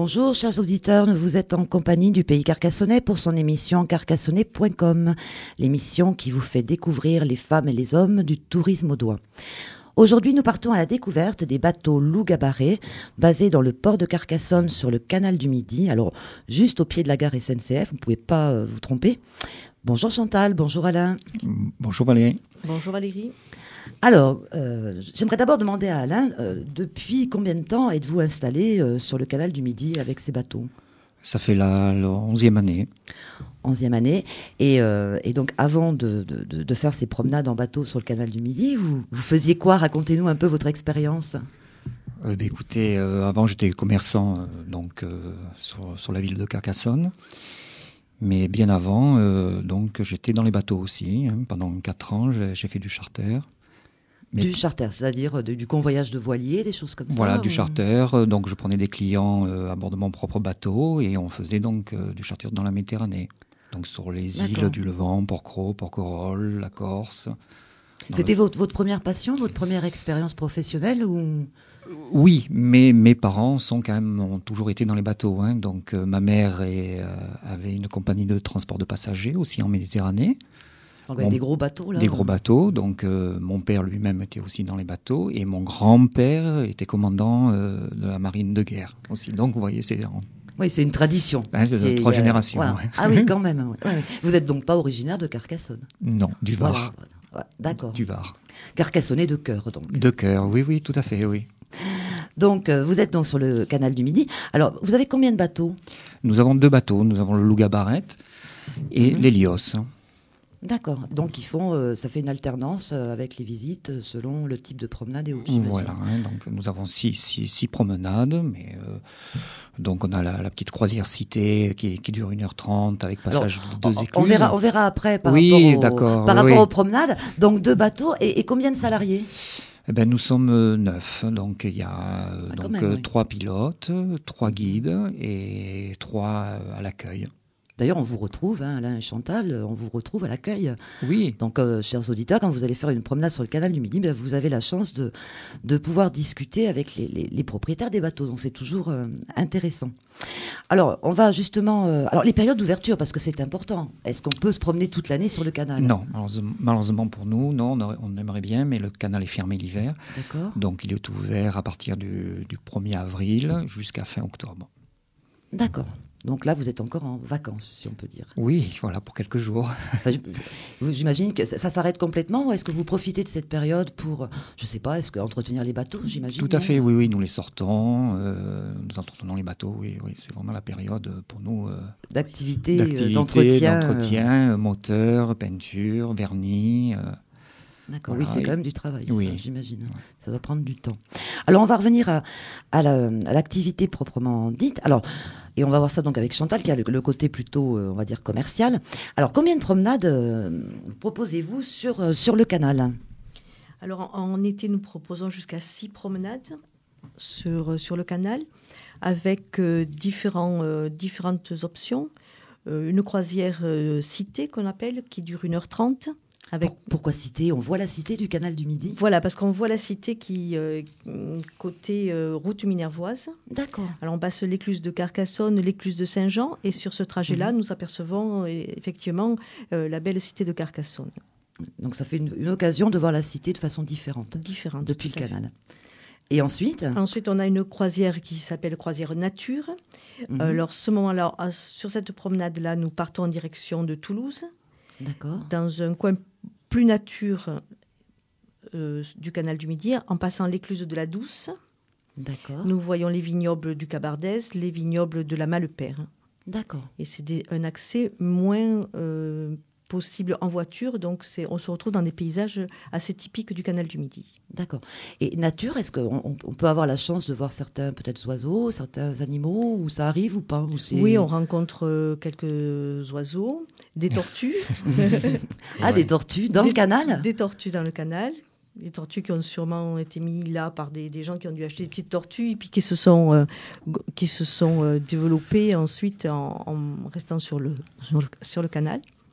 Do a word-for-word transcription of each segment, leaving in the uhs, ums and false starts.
Bonjour chers auditeurs, vous êtes en compagnie du Pays Carcassonnais pour son émission carcassonnais point com, l'émission qui vous fait découvrir les femmes et les hommes du tourisme audois. Aujourd'hui, nous partons à la découverte des bateaux loup-gabaret basés dans le port de Carcassonne sur le canal du Midi, alors juste au pied de la gare S N C F, vous ne pouvez pas euh, vous tromper. Bonjour Chantal, bonjour Alain. Bonjour Valérie. Bonjour Valérie. Alors, euh, j'aimerais d'abord demander à Alain, euh, depuis combien de temps êtes-vous installé euh, sur le canal du Midi avec ces bateaux ? Ça fait la, la onzième année. Onzième année. Et, euh, et donc, avant de, de, de faire ces promenades en bateau sur le canal du Midi, vous, vous faisiez quoi ? Racontez-nous un peu votre expérience. Euh, bah, écoutez, euh, avant j'étais commerçant euh, donc, euh, sur, sur la ville de Carcassonne. Mais bien avant, euh, donc, j'étais dans les bateaux aussi. Hein. Pendant quatre ans, j'ai, j'ai fait du charter. Mais du charter, c'est-à-dire de, du convoyage de voiliers, des choses comme voilà, ça. Voilà, du ou... charter. Donc, je prenais des clients euh, à bord de mon propre bateau et on faisait donc euh, du charter dans la Méditerranée. Donc, sur les D'accord. îles du Levant, Porquerolles, Porquerolles, la Corse. C'était le... votre, votre première passion, votre première expérience professionnelle ou... Oui, mais mes parents sont quand même, ont toujours été dans les bateaux. Hein. Donc, euh, ma mère est, euh, avait une compagnie de transport de passagers aussi en Méditerranée. Donc, mon, des gros bateaux, là. Des gros bateaux. Donc, euh, mon père lui-même était aussi dans les bateaux. Et mon grand-père était commandant euh, de la marine de guerre aussi. Donc, vous voyez, c'est... En... Oui, c'est une tradition. Ben, c'est, c'est trois euh, générations. Voilà. Ouais. Ah oui, quand même. Ouais, ouais. Vous n'êtes donc pas originaire de Carcassonne ? Non, du Var. Voilà, voilà. Ouais, d'accord. Du Var. Carcassonnais de cœur, donc. De cœur, oui, oui, tout à fait, oui. Donc, euh, vous êtes donc sur le canal du Midi. Alors, vous avez combien de bateaux ? Nous avons deux bateaux. Nous avons le loup-gabaret et mmh. l'Hélios. D'accord. Donc, ils font, euh, ça fait une alternance euh, avec les visites selon le type de promenade et autres. Voilà. Hein, donc, nous avons six, six, six promenades. Mais, euh, donc, on a la, la petite croisière Cité qui, qui dure une heure trente avec passage Alors, de deux écluses. On verra, on verra après par, oui, rapport, au, d'accord, par oui, rapport oui. aux promenades. Donc, deux bateaux et, et combien de salariés ? Eh ben, nous sommes euh, neuf, donc il y a euh, ah, donc, même, euh, oui. trois pilotes, trois guides et trois euh, à l'accueil. D'ailleurs, on vous retrouve, hein, Alain et Chantal, on vous retrouve à l'accueil. Oui. Donc, euh, chers auditeurs, quand vous allez faire une promenade sur le canal du Midi, ben, vous avez la chance de, de pouvoir discuter avec les, les, les propriétaires des bateaux. Donc, c'est toujours euh, intéressant. Alors, on va justement... Euh, alors, les périodes d'ouverture, parce que c'est important. Est-ce qu'on peut se promener toute l'année sur le canal ? Non, malheureusement pour nous, non, on aimerait bien, mais le canal est fermé l'hiver. D'accord. Donc, il est ouvert à partir du, du premier avril jusqu'à fin octobre. D'accord. Donc là, vous êtes encore en vacances, si on peut dire. Oui, voilà, pour quelques jours. Enfin, j'imagine que ça, ça s'arrête complètement, ou est-ce que vous profitez de cette période pour, je ne sais pas, est-ce que entretenir les bateaux, j'imagine ? Tout à fait, oui, oui, nous les sortons, euh, nous entretenons les bateaux, oui, oui, c'est vraiment la période pour nous... Euh, d'activité, d'activité, d'entretien. d'entretien, euh... moteur, peinture, vernis... Euh... D'accord, voilà, oui, c'est et... quand même du travail, oui. ça, j'imagine. Ouais. Ça doit prendre du temps. Alors, on va revenir à, à, la, à l'activité proprement dite. Alors, et on va voir ça donc avec Chantal, qui a le, le côté plutôt, euh, on va dire, commercial. Alors, combien de promenades euh, proposez-vous sur, euh, sur le canal ? Alors, en, en été, nous proposons jusqu'à six promenades sur, euh, sur le canal, avec euh, différents, euh, différentes options. Euh, une croisière euh, Cité, qu'on appelle, qui dure une heure trente. Avec... Pourquoi Cité ? On voit la Cité du canal du Midi ? Voilà, parce qu'on voit la Cité qui, euh, côté euh, route minervoise. D'accord. Alors on passe l'écluse de Carcassonne, l'écluse de Saint-Jean, et sur ce trajet-là, mmh. nous apercevons euh, effectivement euh, la belle Cité de Carcassonne. Donc ça fait une, une occasion de voir la Cité de façon différente. Différente. Depuis le canal. Et ensuite ? Ensuite, on a une croisière qui s'appelle croisière nature. Mmh. Euh, alors, ce moment-là, sur cette promenade-là, nous partons en direction de Toulouse. D'accord. Dans un coin plus nature euh, du canal du Midi, en passant l'écluse de la Douce. D'accord. Nous voyons les vignobles du Cabardès, les vignobles de la Malepère. D'accord. Et c'est des, un accès moins euh, possible en voiture, donc c'est, on se retrouve dans des paysages assez typiques du canal du Midi. D'accord. Et nature, est-ce qu'on on peut avoir la chance de voir certains peut-être oiseaux, certains animaux, ou ça arrive ou pas ou c'est... Oui, on rencontre quelques oiseaux, des tortues. ah, ouais. Des tortues dans des, le canal ? Des tortues dans le canal. Des tortues qui ont sûrement été mises là par des, des gens qui ont dû acheter des petites tortues et puis qui se sont, euh, qui se sont euh, développées ensuite en, en restant sur le, sur le, sur le canal.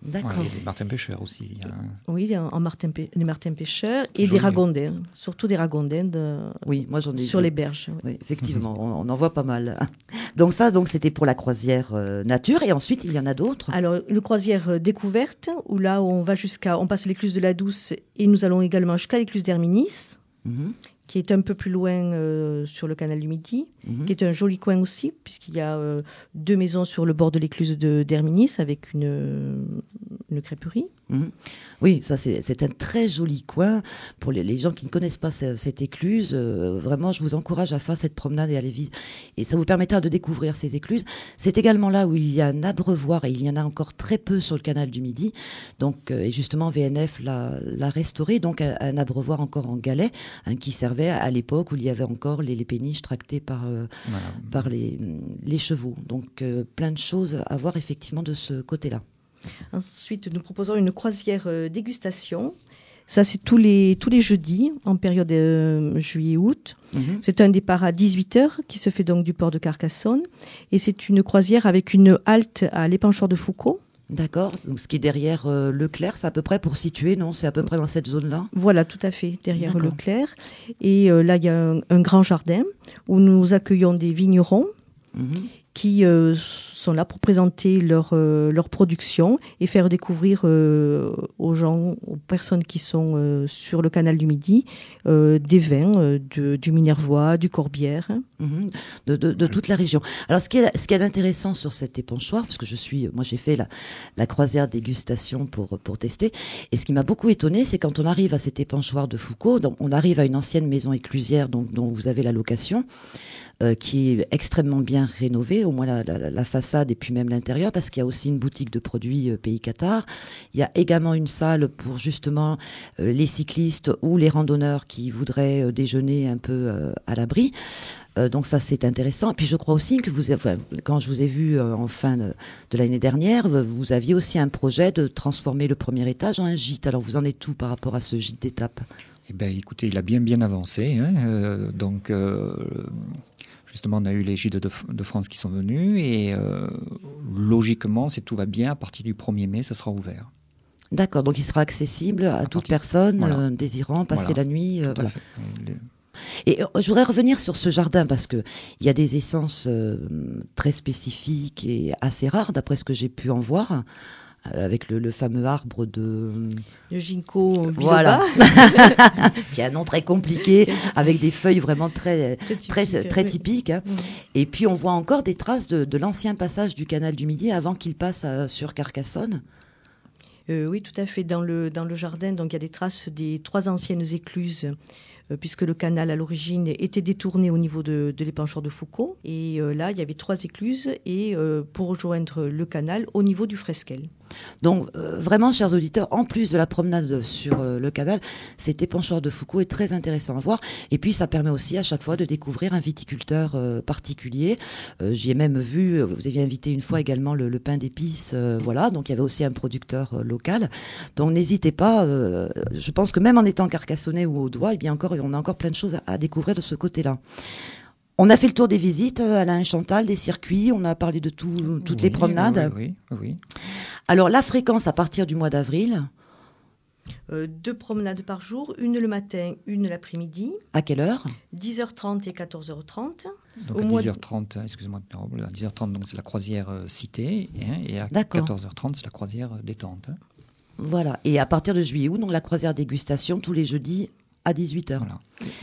D'accord. Ouais, et les martins pêcheurs aussi. Il y a un... Oui, en martin, les martins pêcheurs et Joli. des ragondins, surtout des ragondins de, Oui, moi j'en ai sur vu. les berges. Oui. Oui, effectivement, on, on en voit pas mal. Donc ça, donc c'était pour la croisière euh, nature, et ensuite il y en a d'autres. Alors, une croisière euh, découverte, où là on va jusqu'à, on passe l'écluse de la Douce et nous allons également jusqu'à l'écluse d'Herminis, Mhm, qui est un peu plus loin euh, sur le canal du Midi, mhm. qui est un joli coin aussi, puisqu'il y a euh, deux maisons sur le bord de l'écluse de, d'Herminis avec une, euh, une crêperie. Mhm. Oui, ça c'est c'est un très joli coin. Pour les, les gens qui ne connaissent pas ce- cette écluse, euh, vraiment je vous encourage à faire cette promenade et aller visiter. Et ça vous permettra de découvrir ces écluses. C'est également là où il y a un abreuvoir, et il y en a encore très peu sur le canal du Midi. Donc, euh, et justement V N F l'a l'a restauré, donc un, un abreuvoir encore en galets, hein, qui servait à l'époque où il y avait encore les, les péniches tractées par, euh, Voilà. par les, les chevaux. Donc euh, plein de choses à voir effectivement de ce côté-là. Ensuite, nous proposons une croisière euh, dégustation. Ça, c'est tous les, tous les jeudis, en période euh, juillet-août. Mhm. C'est un départ à dix-huit heures qui se fait donc du port de Carcassonne. Et c'est une croisière avec une halte à l'épanchoir de Foucault. D'accord. Donc ce qui est derrière euh, Leclerc, c'est à peu près pour situer, non? C'est à peu près dans cette zone-là? Voilà, tout à fait, derrière D'accord. Leclerc. Et euh, là, il y a un, un grand jardin où nous accueillons des vignerons Mhm. qui euh, sont là pour présenter leur, euh, leur production et faire découvrir euh, aux gens, aux personnes qui sont euh, sur le canal du Midi, euh, des vins euh, de, du Minervois, du Corbière. Mhm. De, de, de toute la région. Alors, ce qui est, ce qui est intéressant sur cet épanchoir, parce que je suis, moi, j'ai fait la, la croisière dégustation pour, pour tester. Et ce qui m'a beaucoup étonné, c'est quand on arrive à cet épanchoir de Foucault, donc on arrive à une ancienne maison éclusière, donc, dont vous avez la location, euh, qui est extrêmement bien rénovée, au moins la, la, la façade et puis même l'intérieur, parce qu'il y a aussi une boutique de produits euh, Pays Qatar. Il y a également une salle pour justement euh, les cyclistes ou les randonneurs qui voudraient euh, déjeuner un peu euh, à l'abri. Euh, donc ça, c'est intéressant. Et puis je crois aussi que vous, enfin, quand je vous ai vu euh, en fin de, de l'année dernière, vous aviez aussi un projet de transformer le premier étage en un gîte. Alors vous en êtes où par rapport à ce gîte d'étape? Eh ben, écoutez, il a bien bien avancé. Hein, euh, donc, euh, justement, on a eu les Gîtes de, de France qui sont venus et euh, logiquement, si tout va bien, à partir du premier mai, ça sera ouvert. D'accord, donc il sera accessible à, à toute partir... personne voilà. euh, désirant passer voilà. la nuit. Euh, voilà. Les... Et euh, je voudrais revenir sur ce jardin parce que il y a des essences euh, très spécifiques et assez rares, d'après ce que j'ai pu en voir, euh, avec le, le fameux arbre de... Le ginkgo biloba. Voilà, qui a un nom très compliqué, avec des feuilles vraiment très, très, typiques, très, très typiques hein. Mmh. Et puis on voit encore des traces de, de l'ancien passage du canal du Midi avant qu'il passe à, sur Carcassonne. Euh, oui, tout à fait. Dans le, dans le jardin, donc, il y a des traces des trois anciennes écluses, euh, puisque le canal, à l'origine, était détourné au niveau de, de l'épanchoir de Foucault. Et euh, là, il y avait trois écluses et euh, pour rejoindre le canal au niveau du Fresquel. Donc, euh, vraiment, chers auditeurs, en plus de la promenade sur euh, le canal, cet épanchoir de Foucault est très intéressant à voir. Et puis, ça permet aussi à chaque fois de découvrir un viticulteur euh, particulier. Euh, j'y ai même vu, vous aviez invité une fois également le, le pain d'épices, euh, voilà. Donc, il y avait aussi un producteur euh, local. Donc, n'hésitez pas. Euh, je pense que même en étant carcassonnais ou au doigt, eh bien encore, on a encore plein de choses à, à découvrir de ce côté-là. On a fait le tour des visites, Alain Chantal, des circuits, on a parlé de tout, toutes oui, les promenades. Oui, oui, oui. Alors, la fréquence à partir du mois d'avril euh, Deux promenades par jour, une le matin, une l'après-midi. À quelle heure? dix heures trente et quatorze heures trente. Donc Au à dix heures trente, de... excusez-moi, à dix heures trente, donc c'est la croisière euh, cité, hein, et à quatorze heures trente, c'est la croisière euh, détente. Hein. Voilà, et à partir de juillet-août, donc la croisière dégustation tous les jeudis à dix-huit heures. Voilà.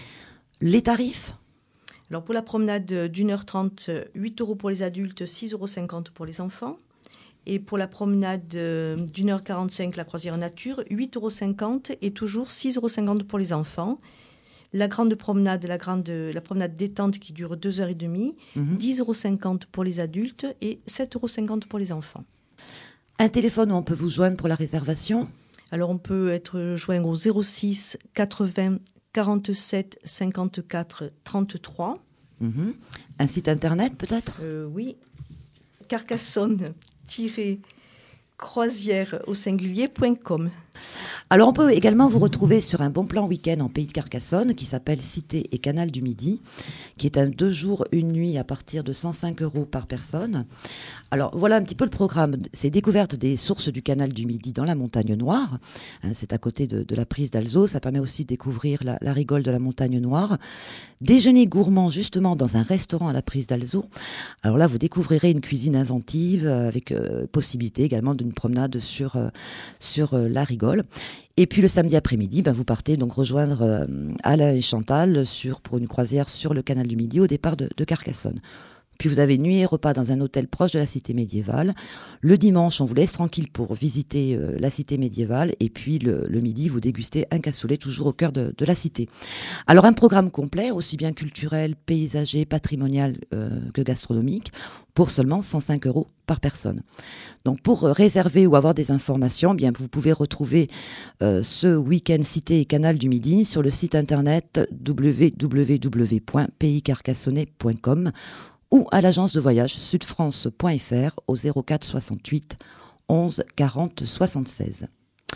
Les tarifs? Alors pour la promenade d'une heure trente, huit euros pour les adultes, six euros cinquante pour les enfants. Et pour la promenade d'une heure quarante-cinq, la croisière nature, huit euros cinquante et toujours six euros cinquante pour les enfants. La grande promenade, la, grande, la promenade détente qui dure deux heures trente, mmh. dix euros cinquante pour les adultes et sept euros cinquante pour les enfants. Un téléphone où on peut vous joindre pour la réservation? Alors on peut être joint au zéro six quatre-vingts quarante-sept cinquante-quatre trente-trois. Mmh. Un site internet peut-être? euh, Oui, Carcassonne croisière au singulier point com. Alors, on peut également vous retrouver sur un bon plan week-end en Pays de Carcassonne qui s'appelle Cité et Canal du Midi, qui est un deux jours, une nuit à partir de cent cinq euros par personne. Alors, voilà un petit peu le programme. C'est découverte des sources du Canal du Midi dans la Montagne Noire. Hein, c'est à côté de, de la prise d'Alzot. Ça permet aussi de découvrir la, la rigole de la Montagne Noire. Déjeuner gourmand, justement, dans un restaurant à la prise d'Alzot. Alors là, vous découvrirez une cuisine inventive avec euh, possibilité également d'une promenade sur, euh, sur euh, la rigole. Et puis le samedi après-midi, ben, vous partez donc rejoindre euh, Alain et Chantal sur, pour une croisière sur le canal du Midi au départ de, de Carcassonne. Puis vous avez nuit et repas dans un hôtel proche de la cité médiévale. Le dimanche, on vous laisse tranquille pour visiter euh, la cité médiévale. Et puis le, le midi, vous dégustez un cassoulet toujours au cœur de, de la cité. Alors un programme complet, aussi bien culturel, paysager, patrimonial euh, que gastronomique, pour seulement cent cinq euros par personne. Donc pour réserver ou avoir des informations, bien vous pouvez retrouver euh, ce week-end Cité et Canal du Midi sur le site internet w w w point pays carcassonnais point com ou à l'agence de voyage sudfrance point f r au zéro quatre soixante-huit onze quarante soixante-seize.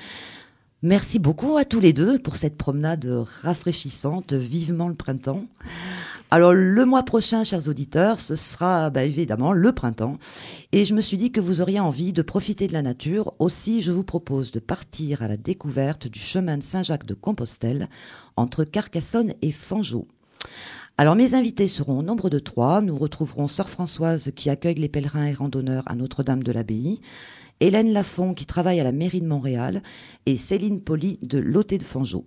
Merci beaucoup à tous les deux pour cette promenade rafraîchissante, vivement le printemps. Alors le mois prochain, chers auditeurs, ce sera bah, évidemment le printemps. Et je me suis dit que vous auriez envie de profiter de la nature. Aussi, je vous propose de partir à la découverte du chemin de Saint-Jacques-de-Compostelle entre Carcassonne et Fangeau. Alors mes invités seront au nombre de trois. Nous retrouverons Sœur Françoise qui accueille les pèlerins et randonneurs à Notre-Dame de l'Abbaye, Hélène Lafont qui travaille à la mairie de Montréal et Céline Poli de l'Hôtel de Fangeau.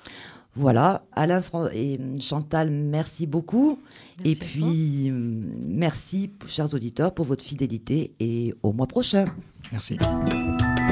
Voilà, Alain et Chantal, merci beaucoup. Merci et puis, merci, chers auditeurs, pour votre fidélité et au mois prochain. Merci.